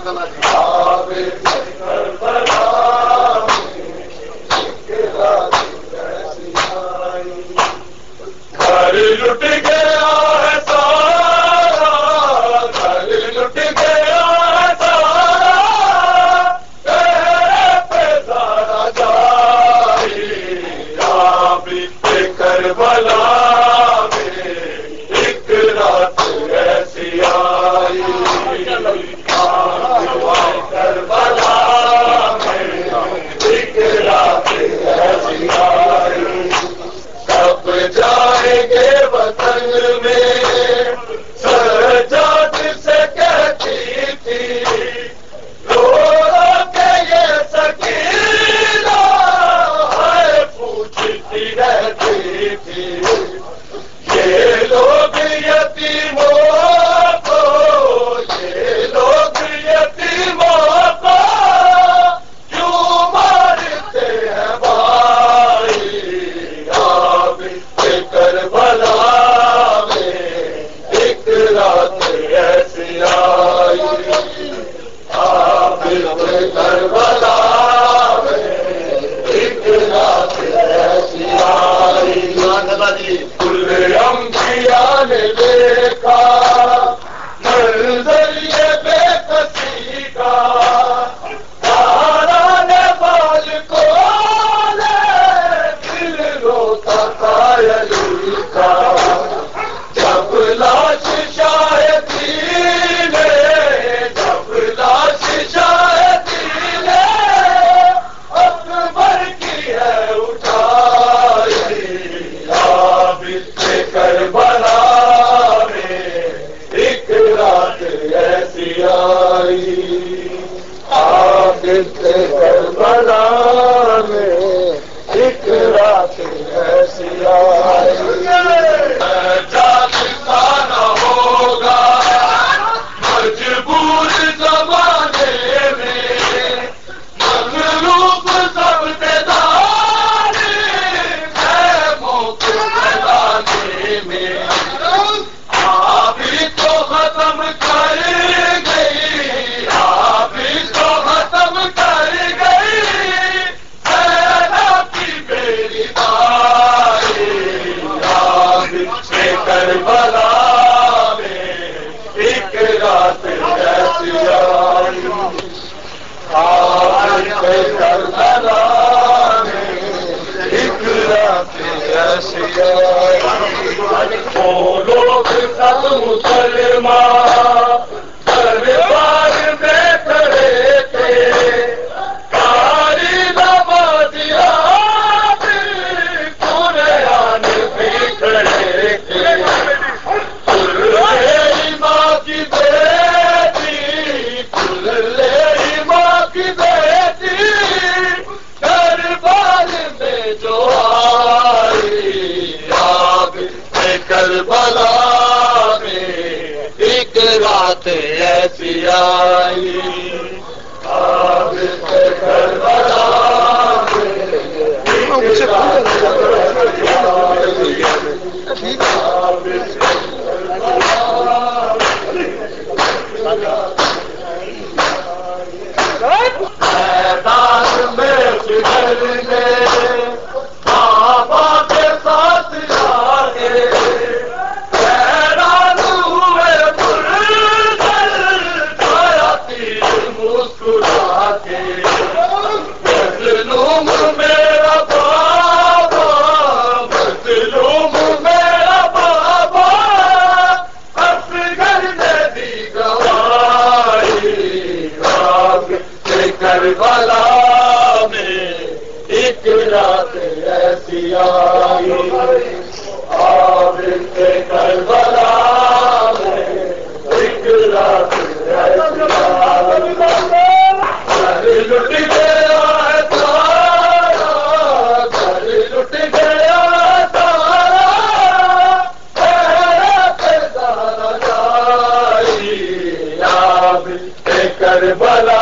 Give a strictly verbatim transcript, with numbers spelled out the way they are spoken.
لٹ گیا ہے سارا، گھر لٹ گیا ہے سارا، تیرے پہ زارا جاری آبی کربلا میں ایک رات ایسی آئی، کربلا میں ایک رات ایسی آئی، کب جائیں گے وطن میں سجاد سے کہتی تھی، رو رو کے یہ سکینہ ہے پوچھتی رہتی تھی، یہ لوگ یتیموں کو، یہ لوگ یتیموں کو کیوں مارتے ہیں بھائی، آپ کربلا میں ایک رات ایسی آئی، آپ کربلا میں ایک رات ایسی آئی، کل انبیاء نے دیکھا منظر یہ بے کسی کا، تاران بال کو دل روتا تھا علی کا، جب لاش شاہدی نے، جب لاش شاہدی نے اکبر کی ہے اٹھائی، عابد کربلا میں ایک رات ایسی آئی، عابد کربلا میں ایک رات ایسی آئی، جانتا نہ ہوگا مجبور زمانے میں، مغلوب سب بیدار خیموں کے میدانے میں، آپ ہی تو ختم کر گئی، آپ ہی تو ختم کر گئی میری باری، عابد کربلا میں ایک رات ایسی آئی، عابد کربلا میں ایک رات ایسی آئی، وہ لوگ سب مسلمان دربار میں کھڑے تھے، کاری نمازیاں قرآن بھی کھڑے تھے، کلے ماں کی بیٹی، کلے ماں کی بیٹی دربار میں جو آئی، عابد کربلا میں ایک رات ایسی آئی، عابد کربلا میں ایک رات ایسی آئی، عابد میدان میں پھرنے بابا کے ساتھ جا کے حیران ہوئے پرگر چھایا تیر مسکرا کے، مظلوم میرا بابا، مظلوم میرا بابا، اصغر نے دی گواہی، عابد کربلا میں ایک رات ایسی آئی، عابد کربلا میں ایک رات ایسی آئی، گھر لٹ گیا ہے سارا، گھر لٹ گیا ہے سارا، تیرے پہ زارا جاری، عابد کربلا